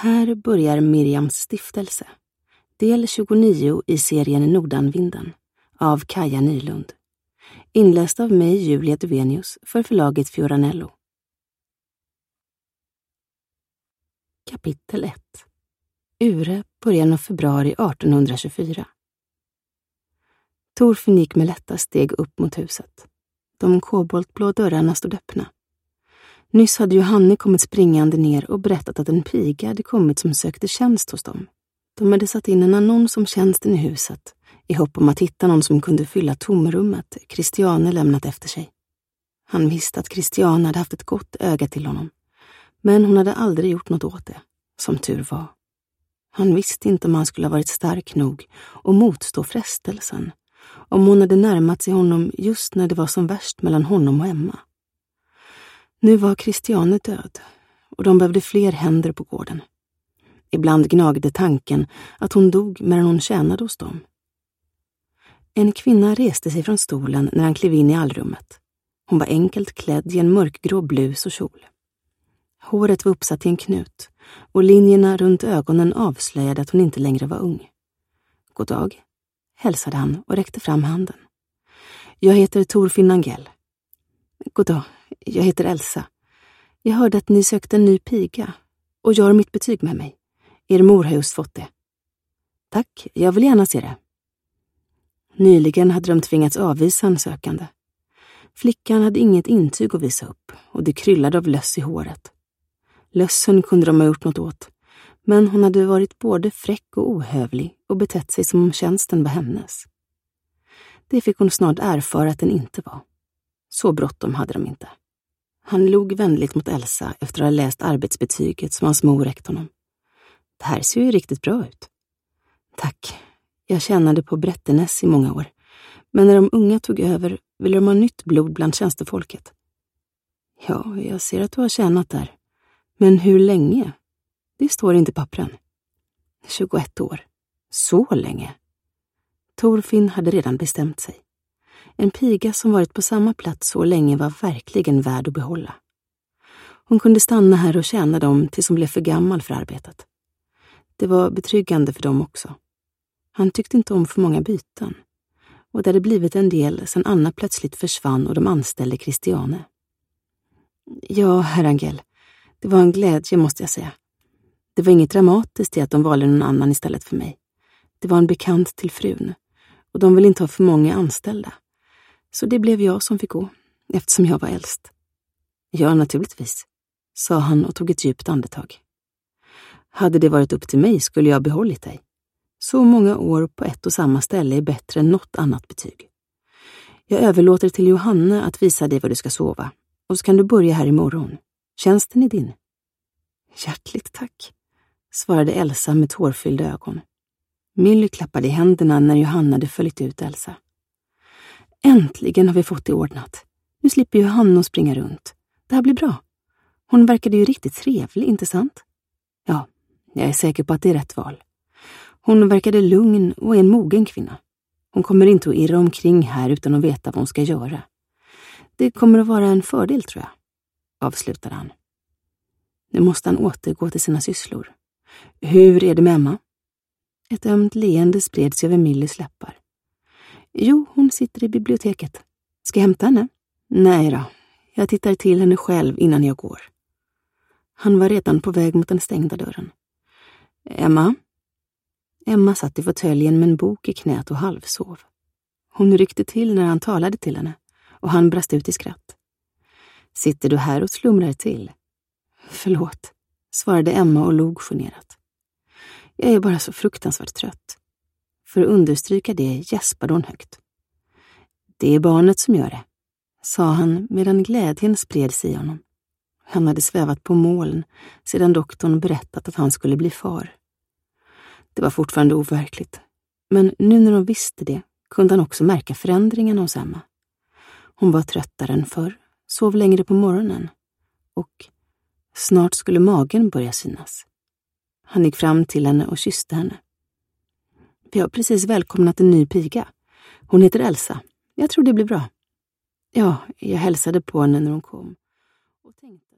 Här börjar Miriams stiftelse, del 29 i serien Nordanvinden av Kaja Nylund. Inläst av mig, Julia Duvenius, för förlaget Fioranello. Kapitel 1. Ure, början av februari 1824. Thorfinn gick med lätta steg upp mot huset. De koboltblå dörrarna stod öppna. Nyss hade Johanne kommit springande ner och berättat att en piga hade kommit som sökte tjänst hos dem. De hade satt in en annons om tjänsten i huset i hopp om att hitta någon som kunde fylla tomrummet Christiane lämnat efter sig. Han visste att Christiane hade haft ett gott öga till honom, men hon hade aldrig gjort något åt det, som tur var. Han visste inte om han skulle ha varit stark nog och motstå frestelsen, om hon hade närmat sig honom just när det var som värst mellan honom och Emma. Nu var Christiane död och de behövde fler händer på gården. Ibland gnagde tanken att hon dog medan hon tjänade hos dem. En kvinna reste sig från stolen när han klev in i allrummet. Hon var enkelt klädd i en mörkgrå blus och kjol. Håret var uppsatt i en knut och linjerna runt ögonen avslöjade att hon inte längre var ung. God dag, hälsade han och räckte fram handen. Jag heter Thorfinn Angell. God dag, jag heter Elsa. Jag hörde att ni sökte en ny piga och jag har mitt betyg med mig. Er mor har just fått det. Tack, jag vill gärna se det. Nyligen hade de tvingats avvisa en sökande. Flickan hade inget intyg att visa upp och det kryllade av löss i håret. Lössen kunde de ha gjort något åt, men hon hade varit både fräck och ohövlig och betett sig som om tjänsten var hennes. Det fick hon snart erfara att den inte var. Så bråttom hade de inte. Han log vänligt mot Elsa efter att ha läst arbetsbetyget som hans mor räckt honom. Det här ser ju riktigt bra ut. Tack, jag tjänade på Brättenäs i många år. Men när de unga tog över ville de ha nytt blod bland tjänstefolket. Ja, jag ser att du har tjänat där. Men hur länge? Det står inte i pappren. 21 år. Så länge. Thorfinn hade redan bestämt sig. En piga som varit på samma plats så länge var verkligen värd att behålla. Hon kunde stanna här och tjäna dem tills hon blev för gammal för arbetet. Det var betryggande för dem också. Han tyckte inte om för många byten. Och det hade blivit en del sedan Anna plötsligt försvann och de anställde Christiane. Ja, herr Angell, det var en glädje måste jag säga. Det var inget dramatiskt i att de valde någon annan istället för mig. Det var en bekant till frun och de ville inte ha för många anställda. Så det blev jag som fick gå, eftersom jag var äldst. Ja, naturligtvis, sa han och tog ett djupt andetag. Hade det varit upp till mig skulle jag behållit dig. Så många år på ett och samma ställe är bättre än något annat betyg. Jag överlåter till Johanne att visa dig var du ska sova. Och så kan du börja här imorgon. Tjänsten är din. Hjärtligt tack, svarade Elsa med tårfyllda ögon. Milly klappade i händerna när Johanna hade följt ut Elsa. Äntligen har vi fått det ordnat. Nu slipper Johanna att springa runt. Det här blir bra. Hon verkade ju riktigt trevlig, inte sant? Ja, jag är säker på att det är rätt val. Hon verkade lugn och är en mogen kvinna. Hon kommer inte att irra omkring här utan att veta vad hon ska göra. Det kommer att vara en fördel, tror jag, avslutade han. Nu måste han återgå till sina sysslor. Hur är det med Emma? Ett ömt leende spred sig över Millys läppar. Jo, hon sitter i biblioteket. Ska jag hämta henne? Nej då, jag tittar till henne själv innan jag går. Han var redan på väg mot den stängda dörren. Emma? Emma satt i fåtöljen med en bok i knät och halvsov. Hon ryckte till när han talade till henne och han brast ut i skratt. Sitter du här och slumrar till? Förlåt, svarade Emma och log generat. Jag är bara så fruktansvärt trött. För att understryka det gäspade hon högt. Det är barnet som gör det, sa han medan glädjen spred sig i honom. Han hade svävat på moln sedan doktorn berättat att han skulle bli far. Det var fortfarande overkligt, men nu när de visste det kunde han också märka förändringarna hos Emma. Hon var tröttare än förr, sov längre på morgonen och snart skulle magen börja synas. Han gick fram till henne och kysste henne. Vi har precis välkomnat en ny piga. Hon heter Elsa. Jag tror det blir bra. Ja, jag hälsade på henne när hon kom och tänkte